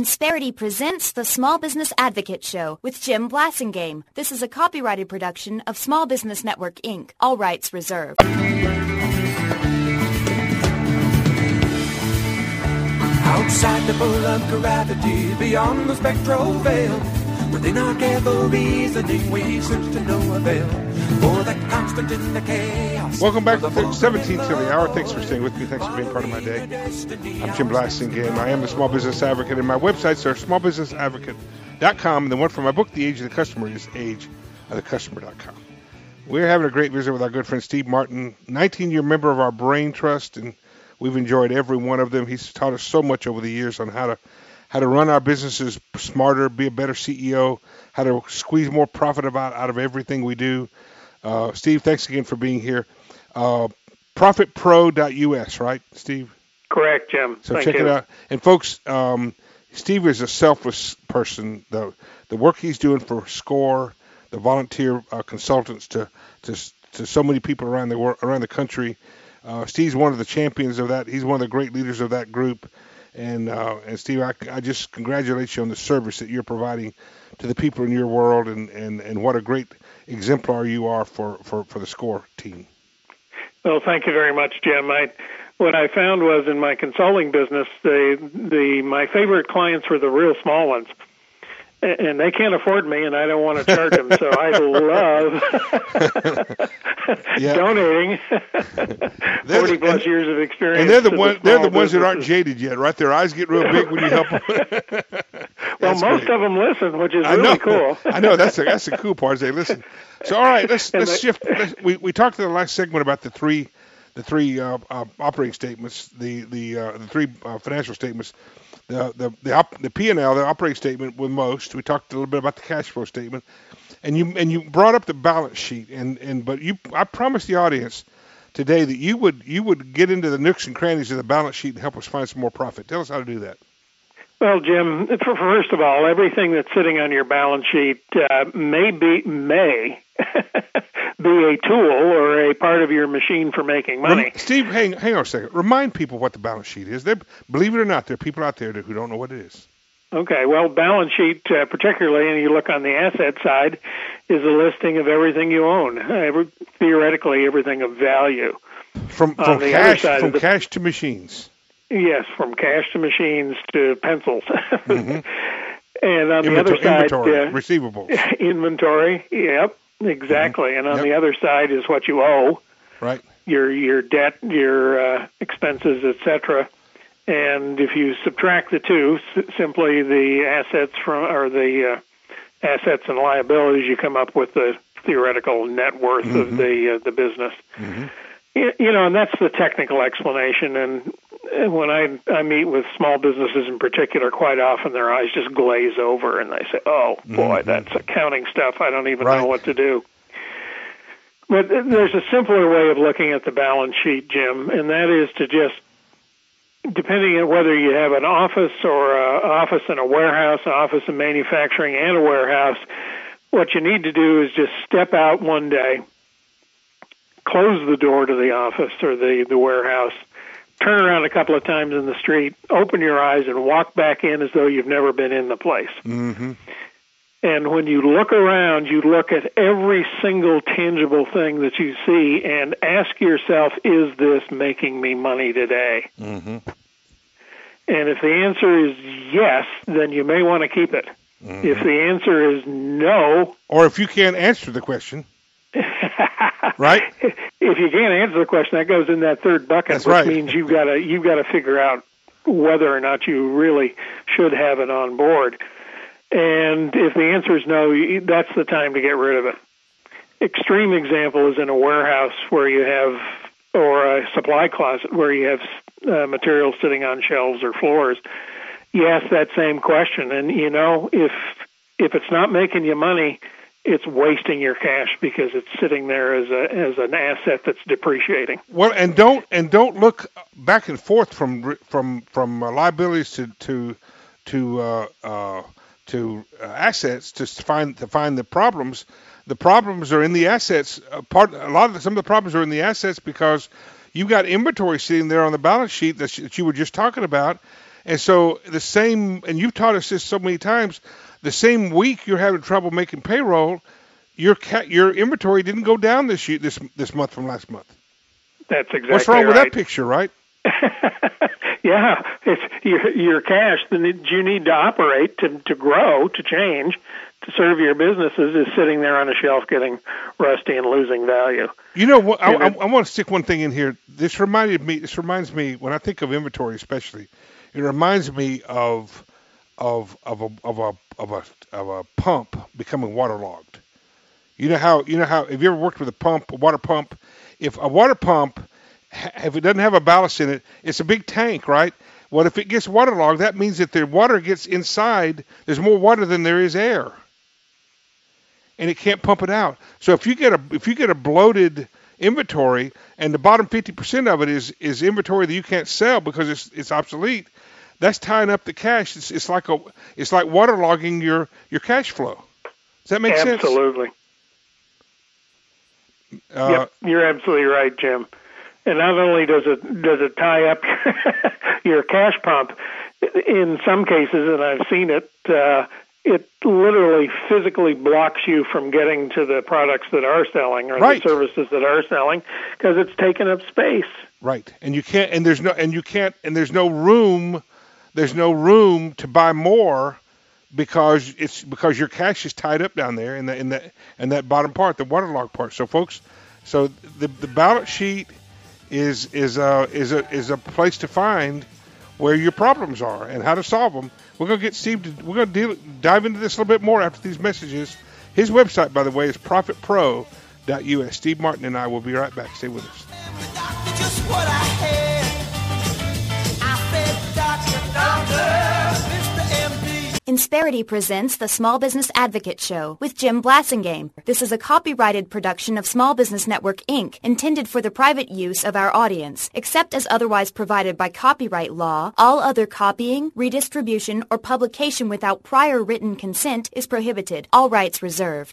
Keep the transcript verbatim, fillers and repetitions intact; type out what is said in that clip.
Insperity presents the Small Business Advocate Show with Jim Blasingame. This is a copyrighted production of Small Business Network, Incorporated. All rights reserved. Outside the pull of gravity, beyond the spectral veil, within our careful reasoning, we search to no avail. For the constant in the chaos. Welcome back to the seventeenth of the hour. Thanks for staying with me. Thanks for being part of my day. I'm Jim Blasingame. I am the Small Business Advocate, and my websites are small business advocate dot com, and the one for my book, The Age of the Customer, is age of the customer dot com. We're having a great visit with our good friend Steve Martin, nineteen-year member of our Brain Trust, and we've enjoyed every one of them. He's taught us so much over the years on how to how to run our businesses smarter, be a better C E O, how to squeeze more profit about out of everything we do. Uh, Steve, thanks again for being here. Uh, profit pro dot U S, right, Steve? Correct, Jim. So Thank check you. it out. And folks, um, Steve is a selfless person. The the work he's doing for SCORE, the volunteer uh, consultants to, to to so many people around the world, around the country. Uh, Steve's one of the champions of that. He's one of the great leaders of that group. And uh, and Steve, I, I just congratulate you on the service that you're providing to the people in your world, and, and, and what a great exemplar you are for, for, for the SCORE team. Well, thank you very much, Jim. I, what I found was in my consulting business, the the my favorite clients were the real small ones. And they can't afford me, and I don't want to charge them. So I love donating forty plus and, years of experience. And they're the one, the they're the ones businesses. that aren't jaded yet, right? Their eyes get real big when you help them. Well, most great. of them listen, which is I really know. cool. I know that's the, that's the cool part. Is they listen. So all right, let's And let's the, shift. Let's, we we talked in the last segment about the three the three uh, uh, operating statements, the the uh, the three uh, financial statements. The the the, op, the P and L, the operating statement with most. We talked a little bit about the cash flow statement, and you and you brought up the balance sheet. And, and but you, I promised the audience today that you would you would get into the nooks and crannies of the balance sheet and help us find some more profit. Tell us how to do that. Well, Jim, first of all, everything that's sitting on your balance sheet uh, may be may be a tool or a part of your machine for making money. Rem- Steve, hang hang on a second. Remind people what the balance sheet is. There, believe it or not, there are people out there who don't know what it is. Okay, well, balance sheet, uh, particularly, and you look on the asset side, is a listing of everything you own. Uh, every, theoretically, everything of value. From On from the cash other side from of the- cash to machines. Yes, from cash to machines to pencils. Mm-hmm. And on Inventory, the other side, inventory, uh, receivables. inventory. Yep, exactly. Mm-hmm. And on Yep. the other side is what you owe. Right. Your your debt, your uh, expenses, et cetera. And if you subtract the two, s- simply the assets from or the uh, assets and liabilities, you come up with the theoretical net worth Mm-hmm. of the uh, the business. Mm-hmm. You, you know, and that's the technical explanation. And when I I meet with small businesses in particular, quite often their eyes just glaze over, and they say, "Oh boy, Mm-hmm. that's accounting stuff. I don't even Right. know what to do." But there's a simpler way of looking at the balance sheet, Jim, and that is to just, depending on whether you have an office or an office and a warehouse, an office in manufacturing and a warehouse, what you need to do is just step out one day, close the door to the office or the, the warehouse, turn around a couple of times in the street, open your eyes, and walk back in as though you've never been in the place. Mm-hmm. And when you look around, you look at every single tangible thing that you see and ask yourself, is this making me money today? Mm-hmm. And if the answer is yes, then you may want to keep it. Mm-hmm. If the answer is no, Or if you can't answer the question, right? If you can't answer the question, that goes in that third bucket, That's which right. means you've got to you've got to figure out whether or not you really should have it on board. And if the answer is no, you- that's the time to get rid of it. Extreme example is in a warehouse where you have, or a supply closet where you have uh, materials sitting on shelves or floors. You ask that same question, and you know if if it's not making you money, it's wasting your cash because it's sitting there as a as an asset that's depreciating. Well, and don't and don't look back and forth from from from uh, liabilities to to to uh, uh, to uh, assets to find to find the problems. The problems are in the assets. Uh, part a lot of the, some of the problems are in the assets because you've got inventory sitting there on the balance sheet that, sh- that you were just talking about, And so the same, and you've taught us this so many times, the same week you're having trouble making payroll, your ca- your inventory didn't go down this year, this this month from last month. That's exactly What's wrong right. with that picture, right? Yeah, it's your, your cash that you need to operate to, to grow, to change, to serve your businesses is sitting there on a shelf getting rusty and losing value. You know what? I, I, I want to stick one thing in here. This reminded me. This reminds me when I think of inventory, especially, it reminds me of of of a of a of a of a pump becoming waterlogged. You know how you know how have you ever worked with a pump, a water pump? If a water pump, if it doesn't have a ballast in it, it's a big tank, right? Well, if it gets waterlogged, that means that the water gets inside. There's more water than there is air, and it can't pump it out. So if you get a if you get a bloated inventory and the bottom fifty percent of it is is inventory that you can't sell because it's it's obsolete, that's tying up the cash. It's, it's like a it's like waterlogging your your cash flow. Does that make Absolutely. sense? Absolutely. Uh, yep, you're absolutely right, Jim. And not only does it does it tie up your cash pump, in some cases, and I've seen it, uh, it literally physically blocks you from getting to the products that are selling or right. the services that are selling because it's taking up space. Right, and you can't, and there's no, and you can't, and there's no room, there's no room to buy more because it's because your cash is tied up down there in the in that in that bottom part, the waterlogged part. So, folks, so the the balance sheet is is a is a is a place to find where your problems are and how to solve them. We're gonna get Steve. To, we're gonna deal, dive into this a little bit more after these messages. His website, by the way, is profit pro dot U S. Steve Martin and I will be right back. Stay with us. Just what I had. I said, doctor, doctor, Mister M D. Insperity presents the Small Business Advocate Show with Jim Blassingame. This is a copyrighted production of Small Business Network, Incorporated, intended for the private use of our audience. Except as otherwise provided by copyright law, all other copying, redistribution, or publication without prior written consent is prohibited. All rights reserved.